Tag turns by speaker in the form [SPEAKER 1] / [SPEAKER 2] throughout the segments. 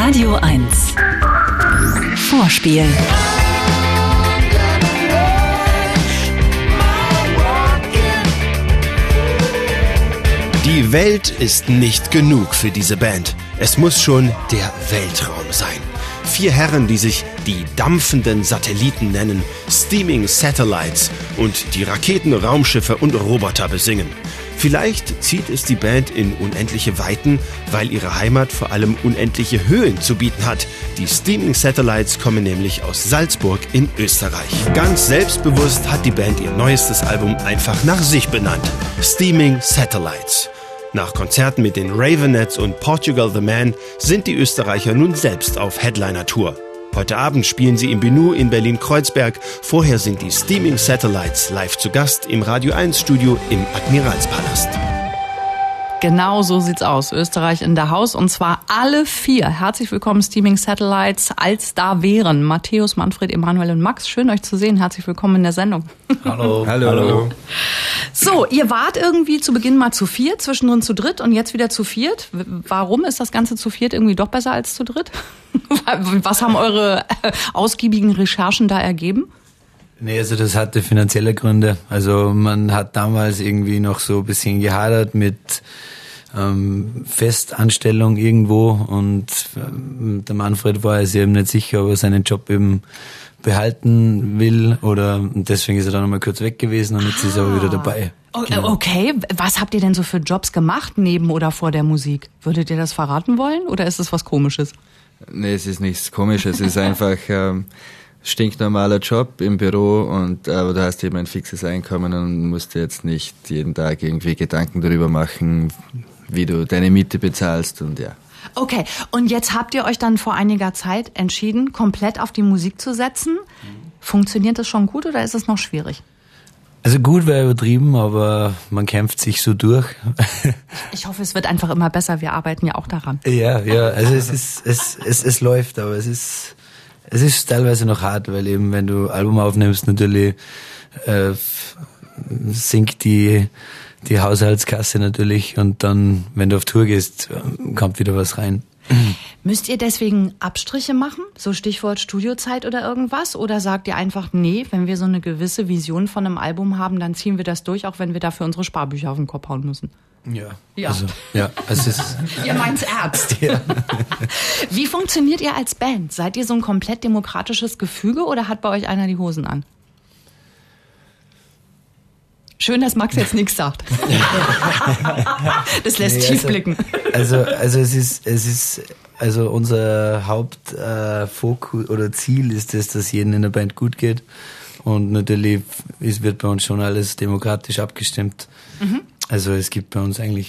[SPEAKER 1] Radio 1 Vorspiel.
[SPEAKER 2] Die Welt ist nicht genug für diese Band. Es muss schon der Weltraum sein. 4 Herren, die sich die dampfenden Satelliten nennen, Steaming Satellites und die Raketen, Raumschiffe und Roboter besingen. Vielleicht zieht es die Band in unendliche Weiten, weil ihre Heimat vor allem unendliche Höhen zu bieten hat. Die Steaming Satellites kommen nämlich aus Salzburg in Österreich. Ganz selbstbewusst hat die Band ihr neuestes Album einfach nach sich benannt. Steaming Satellites. Nach Konzerten mit den Ravenettes und Portugal the Man sind die Österreicher nun selbst auf Headliner-Tour. Heute Abend spielen sie im Benu in Berlin-Kreuzberg. Vorher sind die Steaming Satellites live zu Gast im Radio 1 Studio im Admiralspalast.
[SPEAKER 3] Genau so sieht's aus. Österreich in der Haus und zwar alle 4. Herzlich willkommen, Steaming Satellites, als da wären Matthäus, Manfred, Emanuel und Max. Schön, euch zu sehen. Herzlich willkommen in der Sendung.
[SPEAKER 4] Hallo. Hallo.
[SPEAKER 3] So, ihr wart irgendwie zu Beginn mal zu 4, zwischendrin zu dritt und jetzt wieder zu 4. Warum ist das Ganze zu 4 irgendwie doch besser als zu dritt? Was haben eure ausgiebigen Recherchen da ergeben?
[SPEAKER 4] Nee, also das hatte finanzielle Gründe. Also man hat damals irgendwie noch so ein bisschen gehadert mit Festanstellung irgendwo und der Manfred war sich eben nicht sicher, ob er seinen Job eben behalten will und deswegen ist er dann nochmal kurz weg gewesen und jetzt ist er aber wieder dabei.
[SPEAKER 3] Okay, was habt ihr denn so für Jobs gemacht neben oder vor der Musik? Würdet ihr das verraten wollen oder ist es was Komisches?
[SPEAKER 5] Nee, es ist nichts Komisches, es ist einfach stinknormaler Job im Büro aber du hast eben ein fixes Einkommen und musst dir jetzt nicht jeden Tag irgendwie Gedanken darüber machen, wie du deine Miete bezahlst und ja.
[SPEAKER 3] Okay, und jetzt habt ihr euch dann vor einiger Zeit entschieden, komplett auf die Musik zu setzen. Funktioniert das schon gut oder ist es noch schwierig?
[SPEAKER 4] Also gut wäre übertrieben, aber man kämpft sich so durch.
[SPEAKER 3] Ich hoffe, es wird einfach immer besser. Wir arbeiten ja auch daran.
[SPEAKER 4] Ja, also es läuft, aber es ist teilweise noch hart, weil eben, wenn du Album aufnimmst, natürlich sinkt die Haushaltskasse natürlich und dann, wenn du auf Tour gehst, kommt wieder was rein.
[SPEAKER 3] Müsst ihr deswegen Abstriche machen? So Stichwort Studiozeit oder irgendwas? Oder sagt ihr einfach, nee, wenn wir so eine gewisse Vision von einem Album haben, dann ziehen wir das durch, auch wenn wir dafür unsere Sparbücher auf den Kopf hauen müssen?
[SPEAKER 4] Ja.
[SPEAKER 3] Also,
[SPEAKER 4] es ist...
[SPEAKER 3] Ihr meint's ernst.
[SPEAKER 4] Ja.
[SPEAKER 3] Wie funktioniert ihr als Band? Seid ihr so ein komplett demokratisches Gefüge oder hat bei euch einer die Hosen an? Schön, dass Max jetzt nichts sagt. Das lässt tief blicken.
[SPEAKER 4] Also es ist unser Hauptfokus oder Ziel ist es, dass jedem in der Band gut geht. Und natürlich wird bei uns schon alles demokratisch abgestimmt. Mhm. Also es gibt bei uns eigentlich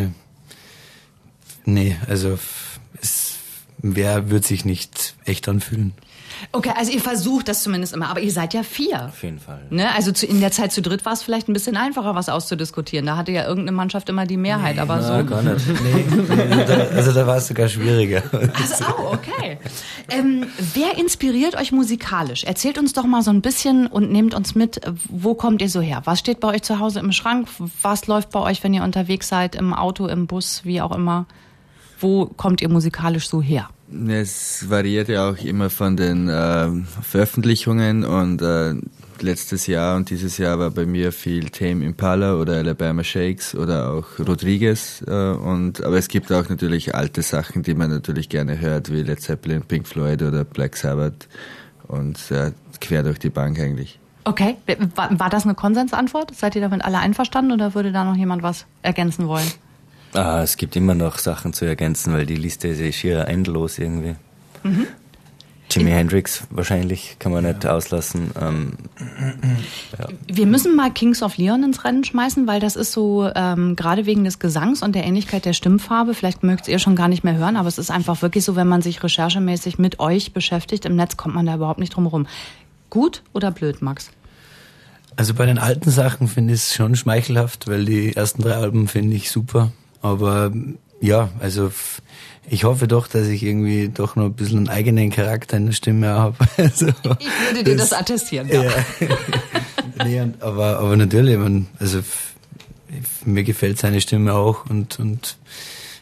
[SPEAKER 4] wer wird sich nicht echt anfühlen.
[SPEAKER 3] Okay, also ihr versucht das zumindest immer, aber ihr seid ja 4.
[SPEAKER 6] Auf jeden Fall.
[SPEAKER 3] Ne? Also in der Zeit zu dritt war es vielleicht ein bisschen einfacher, was auszudiskutieren. Da hatte ja irgendeine Mannschaft immer die Mehrheit, aber so...
[SPEAKER 4] gar nicht. Da war es sogar schwieriger.
[SPEAKER 3] Also, okay. Wer inspiriert euch musikalisch? Erzählt uns doch mal so ein bisschen und nehmt uns mit, wo kommt ihr so her? Was steht bei euch zu Hause im Schrank? Was läuft bei euch, wenn ihr unterwegs seid, im Auto, im Bus, wie auch immer? Wo kommt ihr musikalisch so her?
[SPEAKER 5] Es variiert ja auch immer von den Veröffentlichungen und letztes Jahr und dieses Jahr war bei mir viel Tame Impala oder Alabama Shakes oder auch Rodriguez aber es gibt auch natürlich alte Sachen, die man natürlich gerne hört, wie Led Zeppelin, Pink Floyd oder Black Sabbath und quer durch die Bank eigentlich.
[SPEAKER 3] Okay, war das eine Konsensantwort? Seid ihr damit alle einverstanden oder würde da noch jemand was ergänzen wollen?
[SPEAKER 6] Es gibt immer noch Sachen zu ergänzen, weil die Liste ist schier endlos irgendwie. Mhm. Jimi Hendrix wahrscheinlich kann man nicht auslassen. Ja.
[SPEAKER 3] Wir müssen mal Kings of Leon ins Rennen schmeißen, weil das ist so, gerade wegen des Gesangs und der Ähnlichkeit der Stimmfarbe, vielleicht mögt ihr schon gar nicht mehr hören, aber es ist einfach wirklich so, wenn man sich recherchemäßig mit euch beschäftigt, im Netz kommt man da überhaupt nicht drum herum. Gut oder blöd, Max?
[SPEAKER 4] Also bei den alten Sachen finde ich es schon schmeichelhaft, weil die ersten 3 Alben finde ich super. Aber ja, also ich hoffe doch, dass ich irgendwie doch noch ein bisschen einen eigenen Charakter in der Stimme habe. Also,
[SPEAKER 3] ich würde dir das attestieren, ja.
[SPEAKER 4] Nee, aber natürlich, mir gefällt seine Stimme auch und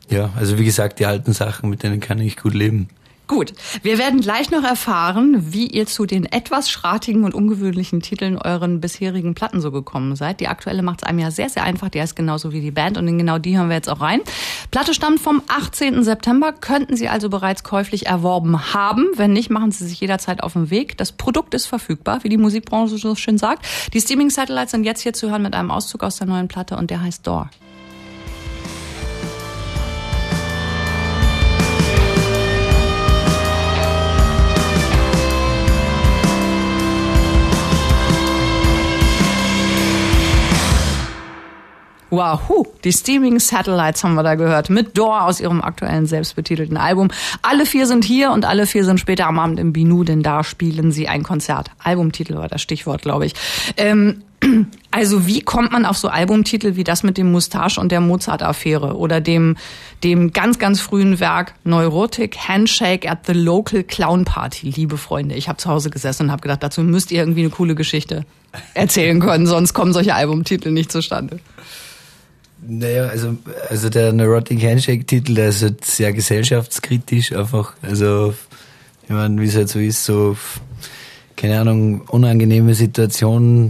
[SPEAKER 4] Ja, also wie gesagt, die alten Sachen, mit denen kann ich gut leben.
[SPEAKER 3] Gut, wir werden gleich noch erfahren, wie ihr zu den etwas schratigen und ungewöhnlichen Titeln euren bisherigen Platten so gekommen seid. Die aktuelle macht es einem ja sehr, sehr einfach. Die heißt genauso wie die Band und in genau die hören wir jetzt auch rein. Platte stammt vom 18. September, könnten Sie also bereits käuflich erworben haben. Wenn nicht, machen Sie sich jederzeit auf den Weg. Das Produkt ist verfügbar, wie die Musikbranche so schön sagt. Die Streaming Satellites sind jetzt hier zu hören mit einem Auszug aus der neuen Platte und der heißt Door. Wow, die Streaming Satellites haben wir da gehört. Mit Door aus ihrem aktuellen selbstbetitelten Album. Alle 4 sind hier und alle 4 sind später am Abend im Binu, denn da spielen sie ein Konzert. Albumtitel war das Stichwort, glaube ich. Also wie kommt man auf so Albumtitel wie das mit dem Moustache und der Mozart-Affäre oder dem ganz, ganz frühen Werk Neurotic Handshake at the Local Clown Party? Liebe Freunde, ich habe zu Hause gesessen und habe gedacht, dazu müsst ihr irgendwie eine coole Geschichte erzählen können, sonst kommen solche Albumtitel nicht zustande.
[SPEAKER 4] Naja, also der Neurotic Handshake-Titel, der ist halt sehr gesellschaftskritisch einfach. Also, ich meine, wie es halt so ist, so, keine Ahnung, unangenehme Situationen,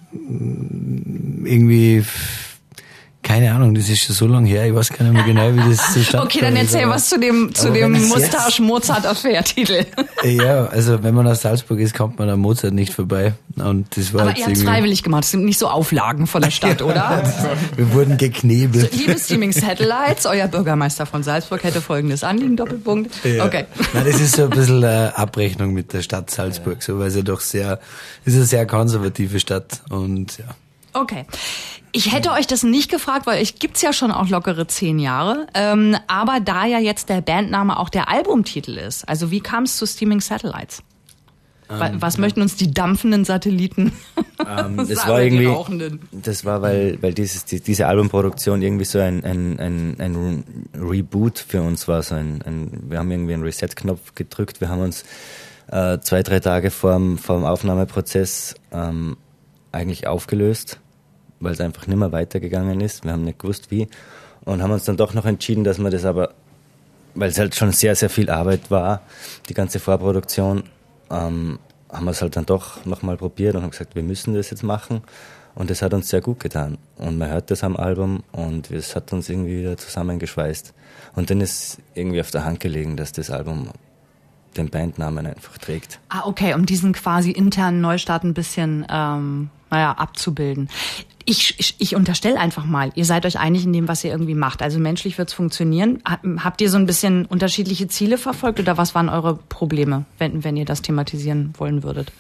[SPEAKER 4] irgendwie, keine Ahnung, das ist schon so lange her, ich weiß gar nicht mehr genau, wie das zustande kam.
[SPEAKER 3] Okay, dann erzähl was zu dem Moustache-Mozart-Affäre-Titel.
[SPEAKER 4] Ja, also wenn man aus Salzburg ist, kommt man an Mozart nicht vorbei. Und das war
[SPEAKER 3] aber ihr habt es freiwillig gemacht, es sind nicht so Auflagen von der Stadt, oder?
[SPEAKER 4] Wir wurden geknebelt.
[SPEAKER 3] Liebe Streaming Satellites, euer Bürgermeister von Salzburg hätte folgendes Anliegen, Doppelpunkt.
[SPEAKER 4] Ja.
[SPEAKER 3] Okay.
[SPEAKER 4] Nein, das ist so ein bisschen Abrechnung mit der Stadt Salzburg, so, weil sie doch ist eine sehr konservative Stadt und ja.
[SPEAKER 3] Okay. Ich hätte euch das nicht gefragt, weil euch gibt's ja schon auch lockere 10 Jahre. Aber da ja jetzt der Bandname auch der Albumtitel ist, also wie kam es zu Streaming Satellites? Was möchten uns die dampfenden Satelliten
[SPEAKER 6] das war irgendwie, das war, weil diese Albumproduktion irgendwie so ein Reboot für uns war. Wir haben irgendwie einen Reset-Knopf gedrückt. Wir haben uns 2-3 Tage vorm Aufnahmeprozess eigentlich aufgelöst, weil es einfach nicht mehr weitergegangen ist. Wir haben nicht gewusst, wie. Und haben uns dann doch noch entschieden, dass wir das aber, weil es halt schon sehr, sehr viel Arbeit war, die ganze Vorproduktion, haben wir es halt dann doch nochmal probiert und haben gesagt, wir müssen das jetzt machen. Und das hat uns sehr gut getan. Und man hört das am Album und es hat uns irgendwie wieder zusammengeschweißt. Und dann ist irgendwie auf der Hand gelegen, dass das Album den Bandnamen einfach trägt.
[SPEAKER 3] Ah, okay, um diesen quasi internen Neustart ein bisschen abzubilden. Ich unterstelle einfach mal, ihr seid euch einig in dem, was ihr irgendwie macht. Also menschlich wird's funktionieren. Habt ihr so ein bisschen unterschiedliche Ziele verfolgt oder was waren eure Probleme, wenn ihr das thematisieren wollen würdet?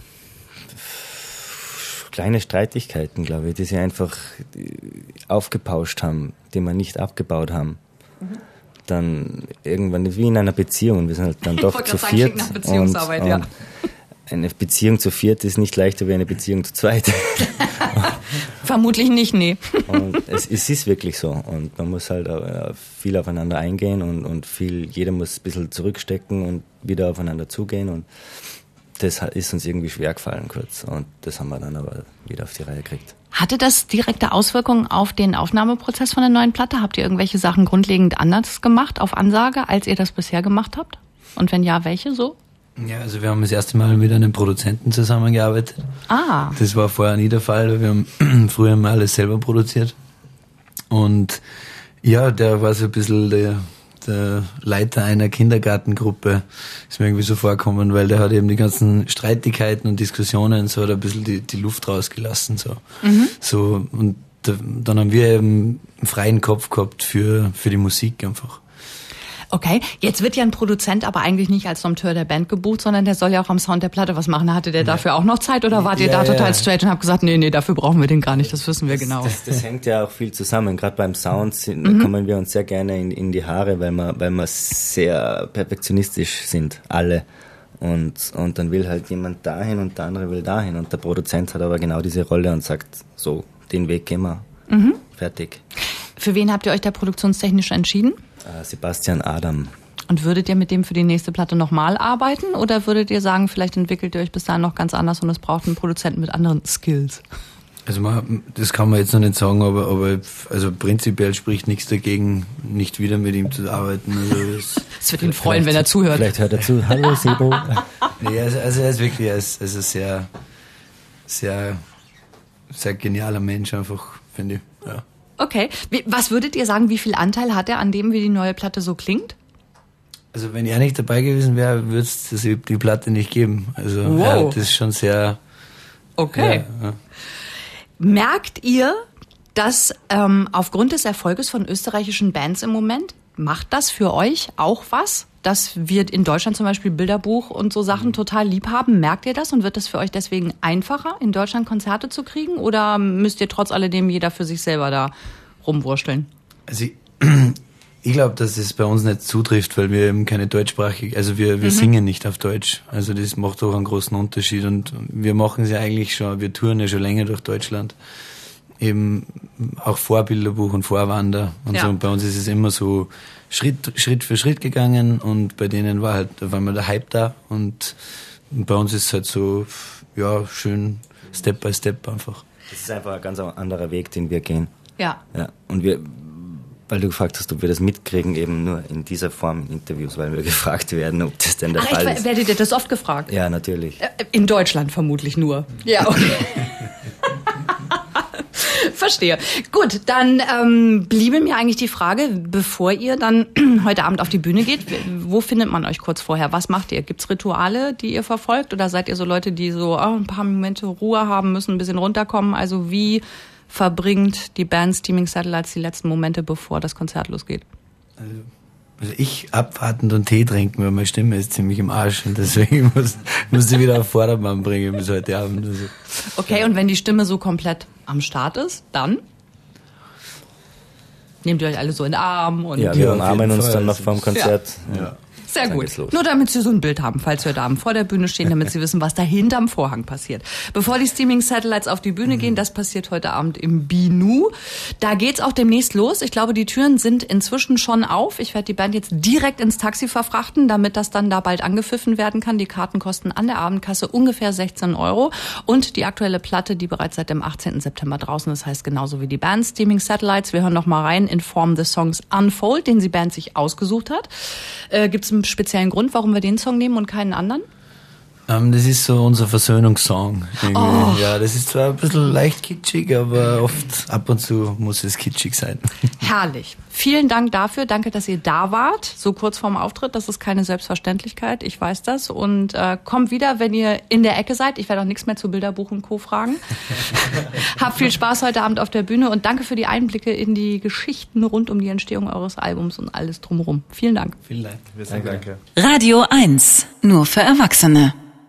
[SPEAKER 6] Kleine Streitigkeiten, glaube ich, die sie einfach aufgepauscht haben, die wir nicht abgebaut haben. Mhm. Dann irgendwann wie in einer Beziehung. Wir sind halt dann doch zu viert.
[SPEAKER 3] Nach Beziehungsarbeit, ja.
[SPEAKER 6] Eine Beziehung zu viert ist nicht leichter wie eine Beziehung zu zweit.
[SPEAKER 3] Vermutlich nicht, nee.
[SPEAKER 6] Und es ist wirklich so. Und man muss halt viel aufeinander eingehen und jeder muss ein bisschen zurückstecken und wieder aufeinander zugehen. Und das ist uns irgendwie schwer gefallen kurz. Und das haben wir dann aber wieder auf die Reihe gekriegt.
[SPEAKER 3] Hatte das direkte Auswirkungen auf den Aufnahmeprozess von der neuen Platte? Habt ihr irgendwelche Sachen grundlegend anders gemacht auf Ansage, als ihr das bisher gemacht habt? Und wenn ja, welche so?
[SPEAKER 4] Ja, also wir haben das erste Mal mit einem Produzenten zusammengearbeitet.
[SPEAKER 3] Ah.
[SPEAKER 4] Das war vorher nie der Fall, weil wir haben früher mal alles selber produziert. Und ja, der war so ein bisschen der Leiter einer Kindergartengruppe, ist mir irgendwie so vorgekommen, weil der hat eben die ganzen Streitigkeiten und Diskussionen so hat ein bisschen die Luft rausgelassen. So. Mhm. So, und dann haben wir eben einen freien Kopf gehabt für die Musik einfach.
[SPEAKER 3] Okay, jetzt wird ja ein Produzent aber eigentlich nicht als Dompteur der Band gebucht, sondern der soll ja auch am Sound der Platte was machen. Hatte der dafür auch noch Zeit oder wart ihr da total straight und habt gesagt, nee, dafür brauchen wir den gar nicht, das wissen wir genau.
[SPEAKER 6] Das hängt ja auch viel zusammen. Gerade beim Sound kommen wir uns sehr gerne in die Haare, weil wir sehr perfektionistisch sind, alle. Und dann will halt jemand dahin und der andere will dahin. Und der Produzent hat aber genau diese Rolle und sagt, so, den Weg gehen wir. Mhm. Fertig.
[SPEAKER 3] Für wen habt ihr euch da produktionstechnisch entschieden?
[SPEAKER 6] Sebastian Adam.
[SPEAKER 3] Und würdet ihr mit dem für die nächste Platte nochmal arbeiten? Oder würdet ihr sagen, vielleicht entwickelt ihr euch bis dahin noch ganz anders und es braucht einen Produzenten mit anderen Skills?
[SPEAKER 4] Also das kann man jetzt noch nicht sagen, aber also prinzipiell spricht nichts dagegen, nicht wieder mit ihm zu arbeiten. Also
[SPEAKER 3] es wird ihn freuen, wenn er zuhört.
[SPEAKER 6] Vielleicht hört er zu. Hallo Sebo.
[SPEAKER 4] Nee, also er ist wirklich sehr, sehr, sehr genialer Mensch einfach, finde ich. Ja.
[SPEAKER 3] Okay. Was würdet ihr sagen, wie viel Anteil hat er an dem, wie die neue Platte so klingt?
[SPEAKER 4] Also wenn er nicht dabei gewesen wäre, würde es die Platte nicht geben. Also wow. Das ist schon sehr...
[SPEAKER 3] Okay. Ja. Merkt ihr, dass aufgrund des Erfolges von österreichischen Bands im Moment, macht das für euch auch was? Dass wir in Deutschland zum Beispiel Bilderbuch und so Sachen total lieb haben. Merkt ihr das und wird das für euch deswegen einfacher, in Deutschland Konzerte zu kriegen? Oder müsst ihr trotz alledem jeder für sich selber da rumwursteln?
[SPEAKER 4] Also ich glaube, dass das bei uns nicht zutrifft, weil wir eben keine deutschsprachige, also wir singen nicht auf Deutsch. Also das macht auch einen großen Unterschied und wir machen es ja eigentlich schon, wir touren ja schon länger durch Deutschland. Eben auch vor Bilderbuch und vor Wander und so. Und bei uns ist es immer so Schritt für Schritt gegangen und bei denen war mal der Hype da und bei uns ist es halt so, ja, schön Step by Step einfach.
[SPEAKER 6] Das ist einfach ein ganz anderer Weg, den wir gehen.
[SPEAKER 3] Ja.
[SPEAKER 6] Und weil du gefragt hast, ob wir das mitkriegen, eben nur in dieser Form in Interviews, weil wir gefragt werden, ob das denn der Fall ist.
[SPEAKER 3] Werdet ihr das oft gefragt?
[SPEAKER 6] Ja, natürlich.
[SPEAKER 3] In Deutschland vermutlich nur. Ja, okay. Verstehe. Gut, dann bliebe mir eigentlich die Frage, bevor ihr dann heute Abend auf die Bühne geht, wo findet man euch kurz vorher? Was macht ihr? Gibt's Rituale, die ihr verfolgt? Oder seid ihr so Leute, die so ein paar Momente Ruhe haben müssen, ein bisschen runterkommen? Also wie verbringt die Band Steaming Satellites die letzten Momente, bevor das Konzert losgeht?
[SPEAKER 4] Also ich abwartend und Tee trinken, weil meine Stimme ist ziemlich im Arsch und deswegen muss sie wieder auf Vordermann bringen bis heute Abend. Also.
[SPEAKER 3] Okay, und wenn die Stimme so komplett am Start ist, dann nehmt ihr euch alle so in den Arm und
[SPEAKER 6] wir umarmen uns dann noch vorm Konzert.
[SPEAKER 4] Ja.
[SPEAKER 3] Sehr gut. Nur damit Sie so ein Bild haben, falls wir da vor der Bühne stehen, damit Sie wissen, was da hinterm Vorhang passiert. Bevor die Steaming Satellites auf die Bühne gehen, das passiert heute Abend im Binu. Da geht's auch demnächst los. Ich glaube, die Türen sind inzwischen schon auf. Ich werde die Band jetzt direkt ins Taxi verfrachten, damit das dann da bald angepfiffen werden kann. Die Karten kosten an der Abendkasse ungefähr 16 €. Und die aktuelle Platte, die bereits seit dem 18. September draußen ist, heißt genauso wie die Band Steaming Satellites. Wir hören noch mal rein in Form des Songs Unfold, den die Band sich ausgesucht hat. Gibt's einen speziellen Grund, warum wir den Song nehmen und keinen anderen?
[SPEAKER 4] Das ist so unser Versöhnungssong. Oh. Ja, das ist zwar ein bisschen leicht kitschig, aber oft ab und zu muss es kitschig sein.
[SPEAKER 3] Herrlich. Vielen Dank dafür. Danke, dass ihr da wart, so kurz vorm Auftritt. Das ist keine Selbstverständlichkeit, ich weiß das. Und kommt wieder, wenn ihr in der Ecke seid. Ich werde auch nichts mehr zu Bilderbuch und Co. fragen. Habt viel Spaß heute Abend auf der Bühne und danke für die Einblicke in die Geschichten rund um die Entstehung eures Albums und alles drumherum. Vielen Dank.
[SPEAKER 4] Vielen Dank.
[SPEAKER 5] Danke.
[SPEAKER 1] Radio 1, nur für Erwachsene.